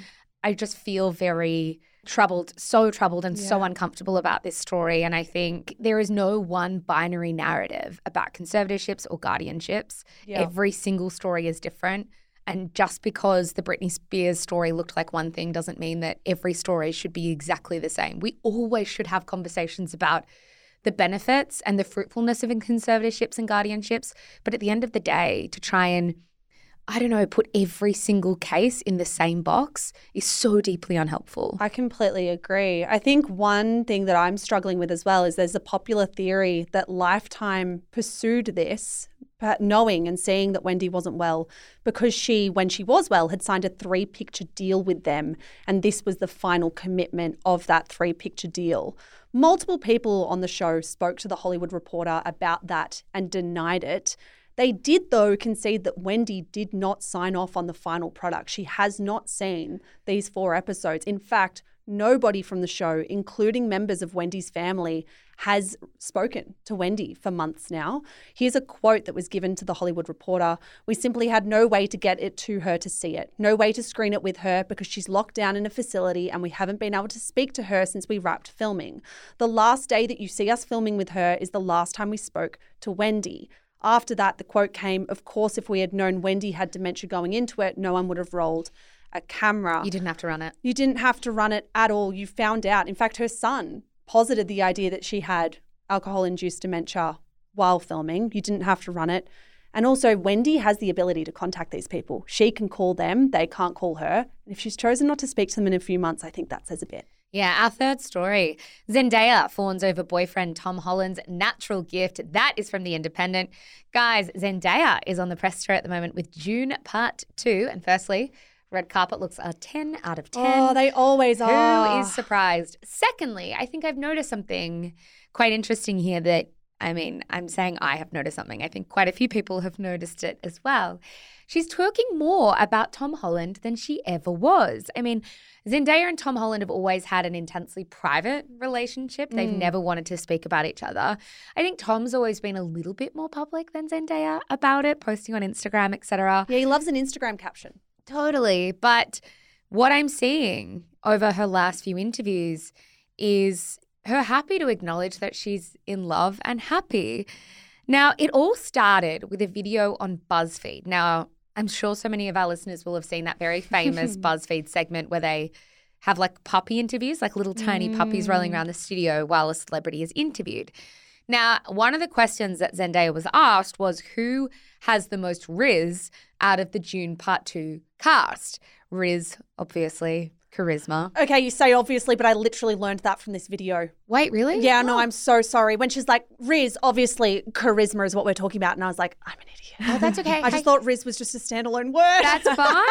I just feel very troubled, so troubled and so uncomfortable about this story. And I think there is no one binary narrative about conservatorships or guardianships. Every single story is different. And just because the Britney Spears story looked like one thing doesn't mean that every story should be exactly the same. We always should have conversations about the benefits and the fruitfulness of conservatorships and guardianships. But at the end of the day, to try and, I don't know, put every single case in the same box is so deeply unhelpful. I completely agree. I think one thing that I'm struggling with as well is there's a popular theory that Lifetime pursued this, knowing and seeing that Wendy wasn't well, because she, when she was well, had signed a 3-picture deal with them. And this was the final commitment of that 3-picture deal. Multiple people on the show spoke to The Hollywood Reporter about that and denied it. They did, though, concede that Wendy did not sign off on the final product. She has not seen these 4 episodes. In fact, nobody from the show, including members of Wendy's family, has spoken to Wendy for months now. Here's a quote that was given to The Hollywood Reporter. "We simply had no way to get it to her to see it. No way to screen it with her because she's locked down in a facility and we haven't been able to speak to her since we wrapped filming. The last day that you see us filming with her is the last time we spoke to Wendy." After that, the quote came, "Of course, if we had known Wendy had dementia going into it, no one would have rolled a camera." You didn't have to run it. You didn't have to run it at all. You found out. In fact, her son posited the idea that she had alcohol-induced dementia while filming. You didn't have to run it. And also, Wendy has the ability to contact these people. She can call them. They can't call her. And if she's chosen not to speak to them in a few months, I think that says a bit. Yeah, our third story. Zendaya fawns over boyfriend Tom Holland's natural gift. That is from The Independent. Guys, Zendaya is on the press tour at the moment with Dune Part 2. And firstly, red carpet looks a 10 out of 10. Oh, they always are. Who is surprised? Secondly, I think I've noticed something quite interesting here that, I mean, I'm saying I have noticed something. I think quite a few people have noticed it as well. She's talking more about Tom Holland than she ever was. I mean, Zendaya and Tom Holland have always had an intensely private relationship. They've never wanted to speak about each other. I think Tom's always been a little bit more public than Zendaya about it, posting on Instagram, etc. Yeah, he loves an Instagram caption. Totally. But what I'm seeing over her last few interviews is her happy to acknowledge that she's in love and happy. Now, it all started with a video on BuzzFeed. Now, I'm sure so many of our listeners will have seen that very famous BuzzFeed segment where they have like puppy interviews, like little tiny puppies rolling around the studio while a celebrity is interviewed. Now, one of the questions that Zendaya was asked was who has the most Riz out of the Dune Part 2 cast? Riz, obviously, charisma. Okay, you say obviously, but I literally learned that from this video. Wait, really? Yeah, no, I'm so sorry. When she's like, Riz, obviously charisma is what we're talking about. And I was like, I'm an idiot. Oh, that's okay. I just thought Riz was just a standalone word. That's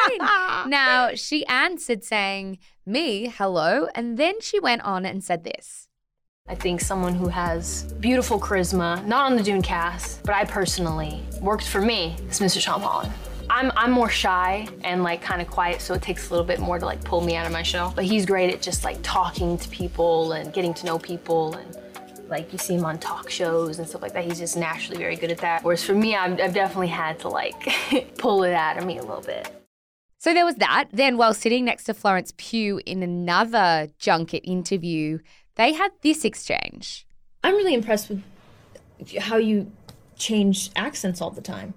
fine. Now, she answered saying, me, hello. And then she went on and said this. I think someone who has beautiful charisma, not on the Dune cast, but I personally worked for me, is Mr. Tom Holland. I'm more shy and like kind of quiet, so it takes a little bit more to like pull me out of my shell. But he's great at just like talking to people and getting to know people, and like you see him on talk shows and stuff like that. He's just naturally very good at that. Whereas for me, I've definitely had to like pull it out of me a little bit. So there was that. Then while sitting next to Florence Pugh in another junket interview, they had this exchange. I'm really impressed with how you change accents all the time.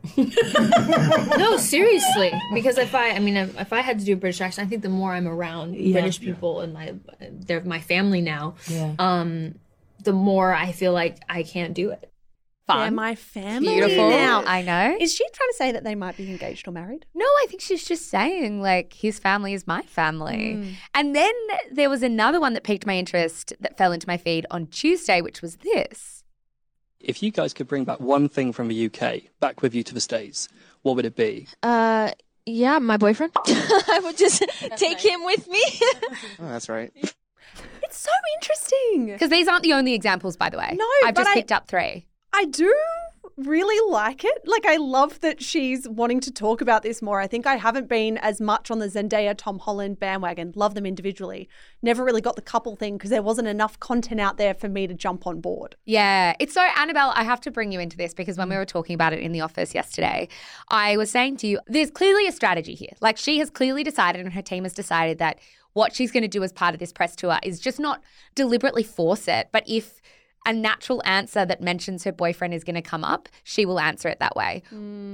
No, seriously. Because if I had to do a British accent, I think the more I'm around British people and they're my family now, the more I feel like I can't do it. Fun. They're my family Beautiful. now. I know. Is she trying to say that they might be engaged or married? No, I think she's just saying, like, his family is my family. And then there was another one that piqued my interest that fell into my feed on Tuesday, which was this. If you guys could bring back one thing from the UK back with you to the States, what would it be? Yeah, my boyfriend. I would just take him with me. Oh, that's right. It's so interesting. Because these aren't the only examples, by the way. No, I've but just picked up 3. I do really like it. Like, I love that she's wanting to talk about this more. I think I haven't been as much on the Zendaya, Tom Holland bandwagon. Love them individually. Never really got the couple thing because there wasn't enough content out there for me to jump on board. Yeah. It's so, Annabelle, I have to bring you into this because when we were talking about it in the office yesterday, I was saying to you, there's clearly a strategy here. Like, she has clearly decided and her team has decided that what she's going to do as part of this press tour is just not deliberately force it, but if a natural answer that mentions her boyfriend is going to come up, she will answer it that way.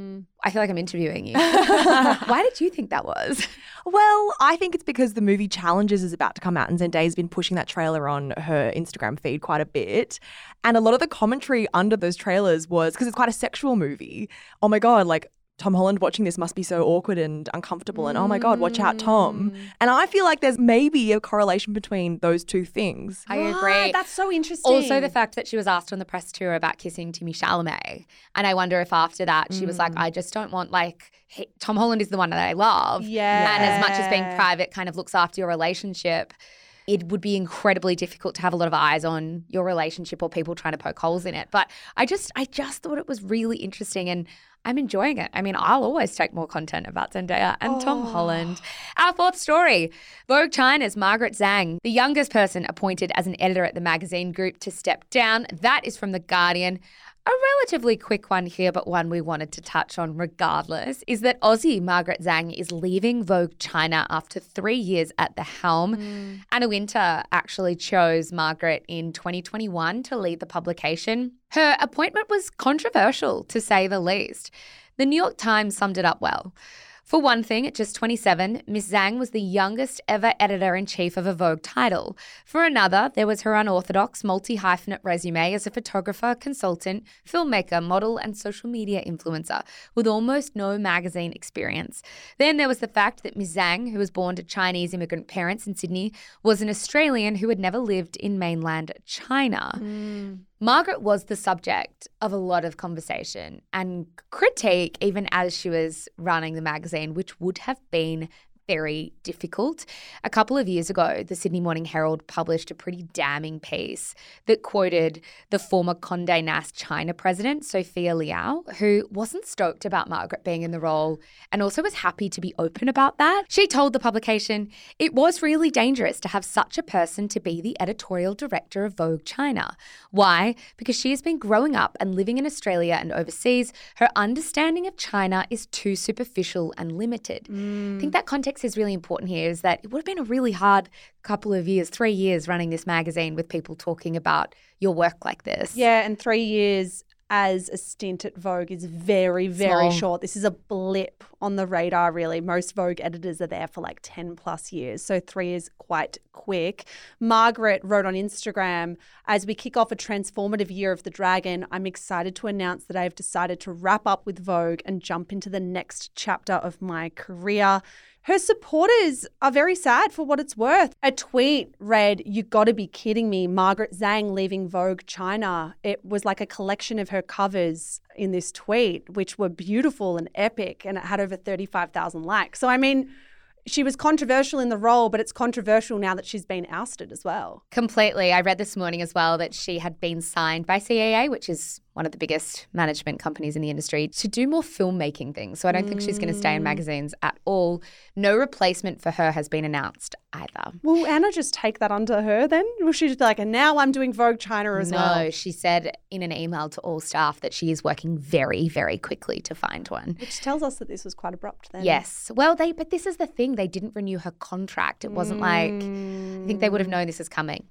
I feel like I'm interviewing you. Why did you think that was? Well, I think it's because the movie Challenges is about to come out and Zendaya's been pushing that trailer on her Instagram feed quite a bit. And a lot of the commentary under those trailers was, because it's quite a sexual movie, oh my God, like, Tom Holland watching this must be so awkward and uncomfortable and oh my God, watch out, Tom. And I feel like there's maybe a correlation between those two things. I agree. That's so interesting. Also, the fact that she was asked on the press tour about kissing Timothée Chalamet. And I wonder if after that she was like, I just don't want, like, Tom Holland is the one that I love. Yeah. And as much as being private kind of looks after your relationship, it would be incredibly difficult to have a lot of eyes on your relationship or people trying to poke holes in it. But I just thought it was really interesting and I'm enjoying it. I mean, I'll always take more content about Zendaya and Tom Holland. Our 4th story, Vogue China's Margaret Zhang, the youngest person appointed as an editor at the magazine group to step down. That is from The Guardian. A relatively quick one here, but one we wanted to touch on regardless, is that Aussie Margaret Zhang is leaving Vogue China after 3 years at the helm. Anna Wintour actually chose Margaret in 2021 to lead the publication. Her appointment was controversial, to say the least. The New York Times summed it up well. For one thing, at just 27, Miss Zhang was the youngest ever editor-in-chief of a Vogue title. For another, there was her unorthodox multi-hyphenate resume as a photographer, consultant, filmmaker, model, and social media influencer, with almost no magazine experience. Then there was the fact that Miss Zhang, who was born to Chinese immigrant parents in Sydney, was an Australian who had never lived in mainland China. Margaret was the subject of a lot of conversation and critique even as she was running the magazine, which would have been very difficult. A couple of years ago, the Sydney Morning Herald published a pretty damning piece that quoted the former Condé Nast China president, Sophia Liao, who wasn't stoked about Margaret being in the role and also was happy to be open about that. She told the publication, "It was really dangerous to have such a person to be the editorial director of Vogue China. Why? Because she has been growing up and living in Australia and overseas. Her understanding of China is too superficial and limited." I think that context is really important here, is that it would have been a really hard couple of years, 3 years running this magazine with people talking about your work like this. Yeah, and 3 years as a stint at Vogue is very, very short. This is a blip on the radar, really. Most Vogue editors are there for like 10 plus years. So 3 is quite quick. Margaret wrote on Instagram, "As we kick off a transformative year of the dragon, I'm excited to announce that I've decided to wrap up with Vogue and jump into the next chapter of my career." Her supporters are very sad, for what it's worth. A tweet read, "You gotta be kidding me, Margaret Zhang leaving Vogue China." It was like a collection of her covers in this tweet, which were beautiful and epic, and it had over 35,000 likes. So, I mean, she was controversial in the role, but it's controversial now that she's been ousted as well. Completely. I read this morning as well that she had been signed by CAA, which is one of the biggest management companies in the industry, to do more filmmaking things. So I don't think she's going to stay in magazines at all. No replacement for her has been announced either. Will Anna just take that under her then? Will she just be like, and now I'm doing Vogue China as well? No, she said in an email to all staff that she is working very, very quickly to find one. Which tells us that this was quite abrupt then. Yes. Well, but this is the thing. They didn't renew her contract. It wasn't like, I think they would have known this is coming, but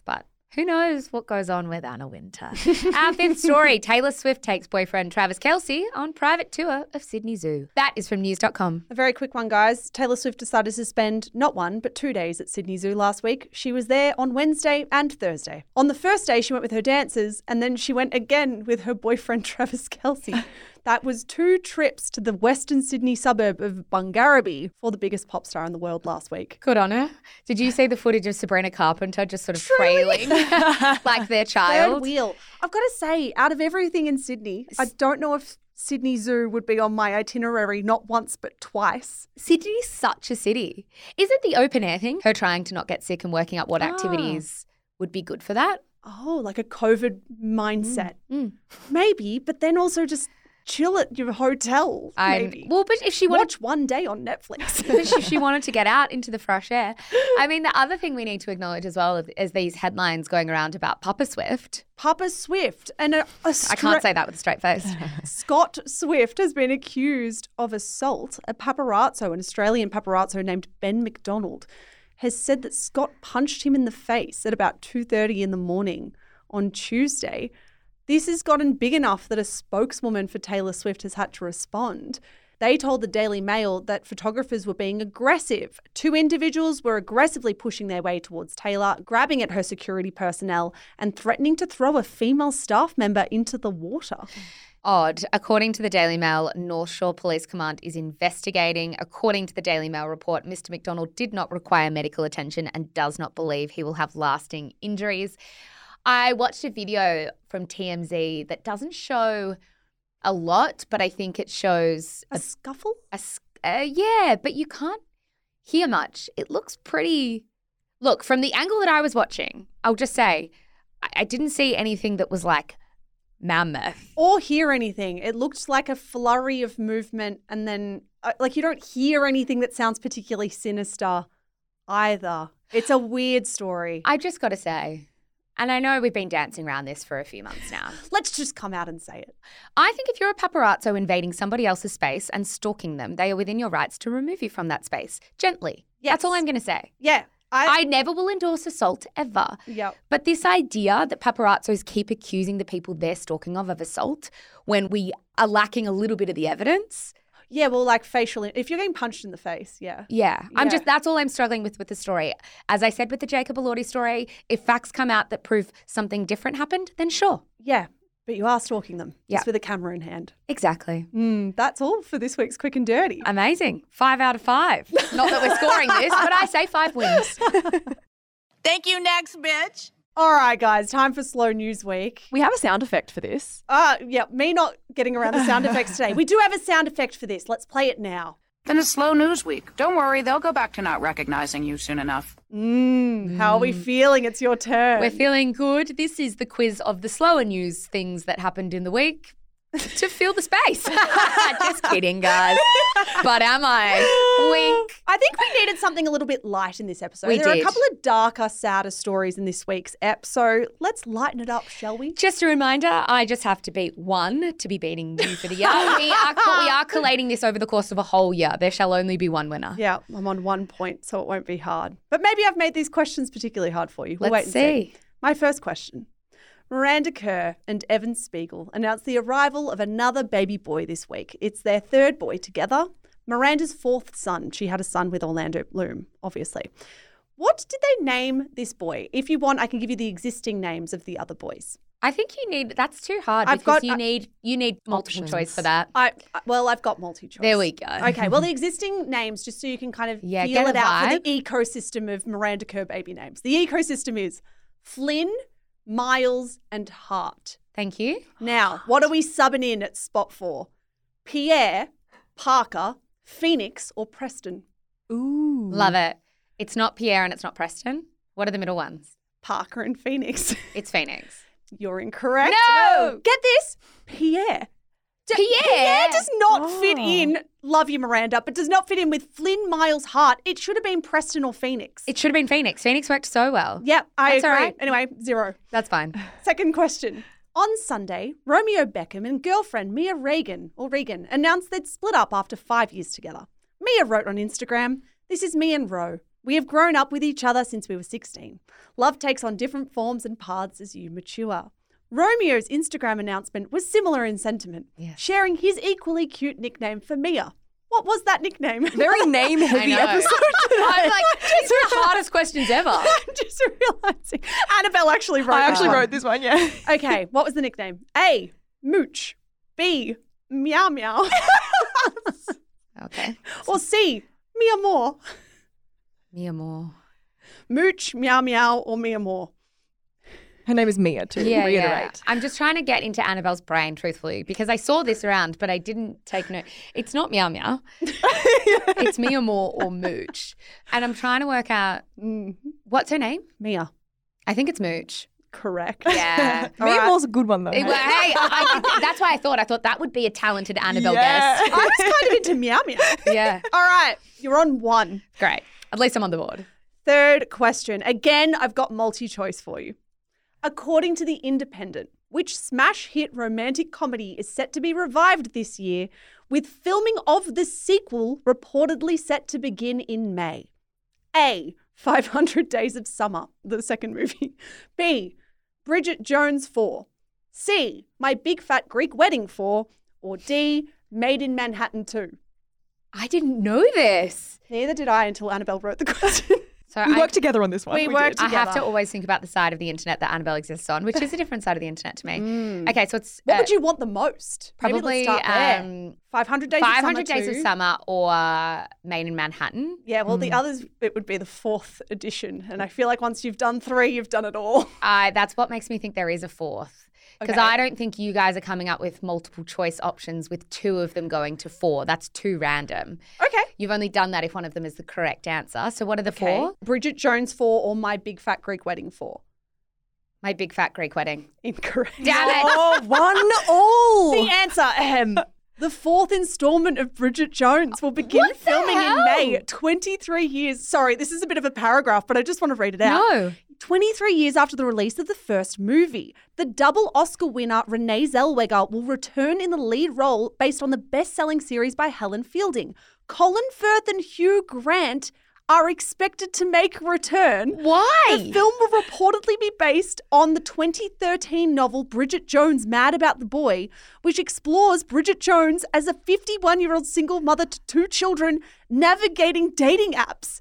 Who knows what goes on with Anna Winter? Our fifth story, Taylor Swift takes boyfriend Travis Kelce on private tour of Sydney Zoo. That is from news.com. A very quick one, guys. Taylor Swift decided to spend not 1, but 2 days at Sydney Zoo last week. She was there on Wednesday and Thursday. On the first day, she went with her dancers, and then she went again with her boyfriend Travis Kelce. That was 2 trips to the Western Sydney suburb of Bungarraby for the biggest pop star in the world last week. Good on her. Did you see the footage of Sabrina Carpenter just sort of trailing like their Third child? wheel. I've got to say, out of everything in Sydney, I don't know if Sydney Zoo would be on my itinerary not once but twice. Sydney's such a city. Is it the open air thing? Her trying to not get sick and working out what activities would be good for that? Oh, like a COVID mindset. Maybe, but then also just chill at your hotel, maybe. Well, but if she wanted Watch one day on Netflix. But if she wanted to get out into the fresh air. I mean, the other thing we need to acknowledge as well is these headlines going around about Papa Swift. Papa Swift and I can't say that with a straight face. Scott Swift has been accused of assault. A paparazzo, an Australian paparazzo named Ben McDonald, has said that Scott punched him in the face at about 2:30 in the morning on Tuesday. This has gotten big enough that a spokeswoman for Taylor Swift has had to respond. They told the Daily Mail that photographers were being aggressive. 2 individuals were aggressively pushing their way towards Taylor, grabbing at her security personnel and threatening to throw a female staff member into the water. Odd. According to the Daily Mail, North Shore Police Command is investigating. According to the Daily Mail report, Mr. McDonald did not require medical attention and does not believe he will have lasting injuries. I watched a video from TMZ that doesn't show a lot, but I think it shows a scuffle? Yeah, but you can't hear much. It looks pretty... Look, from the angle that I was watching, I'll just say, I didn't see anything that was like mammoth. Or hear anything. It looked like a flurry of movement and then, like, you don't hear anything that sounds particularly sinister either. It's a weird story. I just got to say... And I know we've been dancing around this for a few months now. Let's just come out and say it. I think if you're a paparazzo invading somebody else's space and stalking them, they are within your rights to remove you from that space. Gently. Yes. That's all I'm going to say. Yeah. I never will endorse assault ever. Yep. But this idea that paparazzos keep accusing the people they're stalking of assault when we are lacking a little bit of the evidence... Yeah, well, like if you're getting punched in the face, yeah. Yeah. That's all I'm struggling with the story. As I said with the Jacob Elordi story, if facts come out that prove something different happened, then sure. Yeah, but you are stalking them. Yeah. Just with a camera in hand. Exactly. That's all for this week's Quick and Dirty. Amazing. 5 out of 5. Not that we're scoring this, but I say 5 wins. Thank you, next bitch. All right, guys, time for Slow News Week. We have a sound effect for this. Yeah, me not getting around the sound effects today. We do have a sound effect for this. Let's play it now. Then it's Slow News Week. Don't worry, they'll go back to not recognizing you soon enough. How are we feeling? It's your turn. We're feeling good. This is the quiz of the slower news things that happened in the week to fill the space. Just kidding, guys. But am I? Wink. I think we needed something a little bit light in this episode. We There are did. a couple of darker, sadder stories in this week's ep, so let's lighten it up, shall we? Just a reminder, I just have to beat 1 to be beating you for the year. we are collating this over the course of a whole year. There shall only be 1 winner. Yeah, I'm on 1 point, so it won't be hard. But maybe I've made these questions particularly hard for you. We'll wait Let's and see. My first question. Miranda Kerr and Evan Spiegel announced the arrival of another baby boy this week. It's their 3rd boy together. Miranda's 4th son. She had a son with Orlando Bloom, obviously. What did they name this boy? If you want, I can give you the existing names of the other boys. I think that's too hard you need multiple choice for that. I've got multi-choice. There we go. Okay, well, the existing names, just so you can kind of feel get it a out for vibe. the ecosystem of Miranda Kerr baby names. The ecosystem is Flynn, Miles, and Hart. Thank you. Now, what are we subbing in at spot 4? Pierre, Parker, Phoenix, or Preston? Ooh. Love it. It's not Pierre and it's not Preston. What are the middle ones? Parker and Phoenix. It's Phoenix. You're incorrect. No! Get this. Pierre. Pierre does not fit in, love you, Miranda, but does not fit in with Flynn, Miles, Hart. It should have been Preston or Phoenix. It should have been Phoenix. Phoenix worked so well. Yep, I That's agree. all right. Anyway, 0. That's fine. Second question. On Sunday, Romeo Beckham and girlfriend Mia Regan announced they'd split up after 5 years together. Mia wrote on Instagram, "This is me and Ro. We have grown up with each other since we were 16. Love takes on different forms and paths as you mature. Romeo's Instagram announcement was similar in sentiment, sharing his equally cute nickname for Mia. What was that nickname? Very name-heavy episode. I'm like, these are the hardest questions ever. I'm just realising. Annabelle actually wrote I actually this one. wrote this one, yeah. Okay, what was the nickname? A, Mooch. B, Meow Meow. Okay. Or C, Mia Moore. Mia Moore. Mooch, Meow Meow, or Mia Moore. Her name is Mia, to reiterate. Yeah. I'm just trying to get into Annabelle's brain, truthfully, because I saw this around, but I didn't take note. It's not Meow Meow. It's Mia Moore or Mooch. And I'm trying to work out, what's her name? Mia. I think it's Mooch. Correct. Yeah. Mia Moore's a good one, though. Hey, that's why I thought that would be a talented Annabelle Yeah. guest. I was kind of into Meow Meow. Yeah. All right, you're on one. Great. At least I'm on the board. Third question. Again, I've got multi-choice for you. According to The Independent, which smash hit romantic comedy is set to be revived this year, with filming of the sequel reportedly set to begin in May? A, 500 Days of Summer, the second movie. B, Bridget Jones 4. C, My Big Fat Greek Wedding 4. Or D, Made in Manhattan 2. I didn't know this. Neither did I until Annabelle wrote the question. So We worked together on this one. We worked did. I have to together. always think about the side of the internet that Annabelle exists on, which is a different side of the internet to me. Okay, so it's What would you want the most? Maybe probably let's start there. 500 Days of Summer 500 Days of 2. Summer or Made in Manhattan. Yeah, well, the others, it would be the fourth edition. And I feel like once you've done 3, you've done it all. That's what makes me think there is a fourth. Because Okay. I don't think you guys are coming up with multiple choice options with 2 of them going to 4. That's too random. Okay. You've only done that if one of them is the correct answer. So what are the 4? Bridget Jones 4 or My Big Fat Greek Wedding 4. My Big Fat Greek Wedding. Incorrect. Damn it. Oh, 1-1. The answer, the 4th installment of Bridget Jones will begin What the filming in hell? May. 23 years. Sorry, this is a bit of a paragraph, but I just want to read it out. No. 23 years after the release of the first movie, the double Oscar winner Renee Zellweger will return in the lead role based on the best-selling series by Helen Fielding. Colin Firth and Hugh Grant are expected to make a return. Why? The film will reportedly be based on the 2013 novel Bridget Jones, Mad About the Boy, which explores Bridget Jones as a 51-year-old single mother to 2 children navigating dating apps.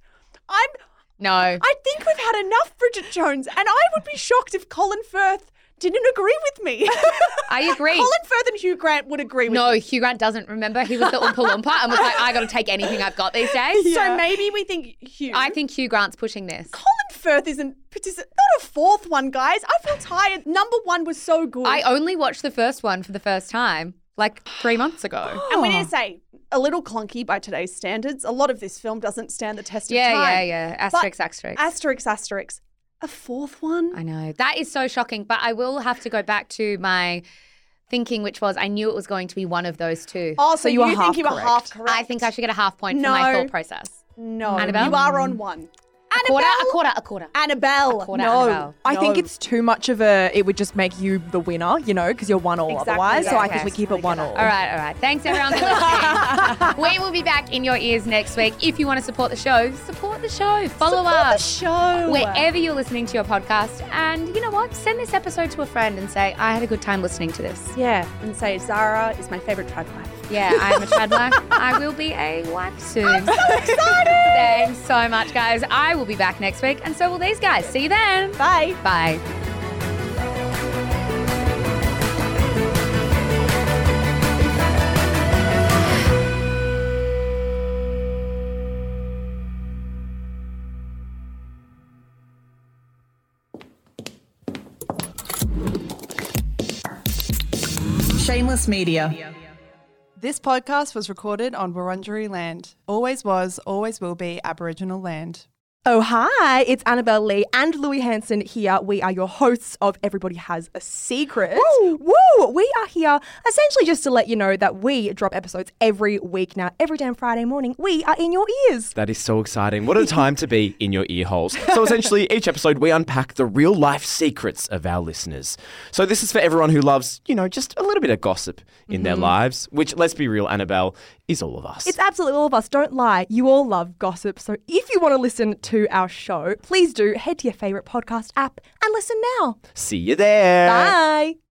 No. I think we've had enough Bridget Jones, and I would be shocked if Colin Firth didn't agree with me. I agree. Colin Firth and Hugh Grant would agree with No, me. Hugh Grant doesn't. Remember, he was the Oompa Loompa and was like, I got to take anything I've got these days. So maybe we think Hugh. I think Hugh Grant's pushing this. Colin Firth isn't not a 4th one, guys. I feel tired. Number 1 was so good. I only watched the first one for the first time like 3 months ago. And we need to say, a little clunky by today's standards. A lot of this film doesn't stand the test of time. Yeah. But Asterisk. A 4th one? I know. That is so shocking. But I will have to go back to my thinking, which was I knew it was going to be one of those 2. Oh, so you half think you were correct. half correct? I think I should get a half point No. for my thought process. No. Annabelle? You are on 1. A quarter. Annabelle. A quarter, no. Annabelle. I think No. it's too much of it would just make you the winner, because you're 1-1 Exactly, otherwise. So yeah, I think okay. we keep it 1-1. All right. Thanks, everyone, for listening. We will be back in your ears next week. If you want to support the show, Follow us. show. Wherever you're listening to your podcast. And you know what? Send this episode to a friend and say, I had a good time listening to this. Yeah, and say Zara is my favourite trad wife. Yeah, I'm a trad wife. I will be a wife soon. I'm so excited. Thanks so much, guys. I will be back next week, and so will these guys. See you then. Bye. Bye. Shameless Media. This podcast was recorded on Wurundjeri land. Always was, always will be Aboriginal land. Oh, hi, it's Annabelle Lee and Louis Hanson here. We are your hosts of Everybody Has a Secret. Woo! We are here essentially just to let you know that we drop episodes every week now. Every damn Friday morning, we are in your ears. That is so exciting. What a time to be in your ear holes. So essentially, each episode we unpack the real life secrets of our listeners. So this is for everyone who loves, just a little bit of gossip in their lives, which, let's be real, Annabelle, is all of us. It's absolutely all of us. Don't lie. You all love gossip. So if you want to listen to our show, please do head to your favourite podcast app and listen now. See you there. Bye.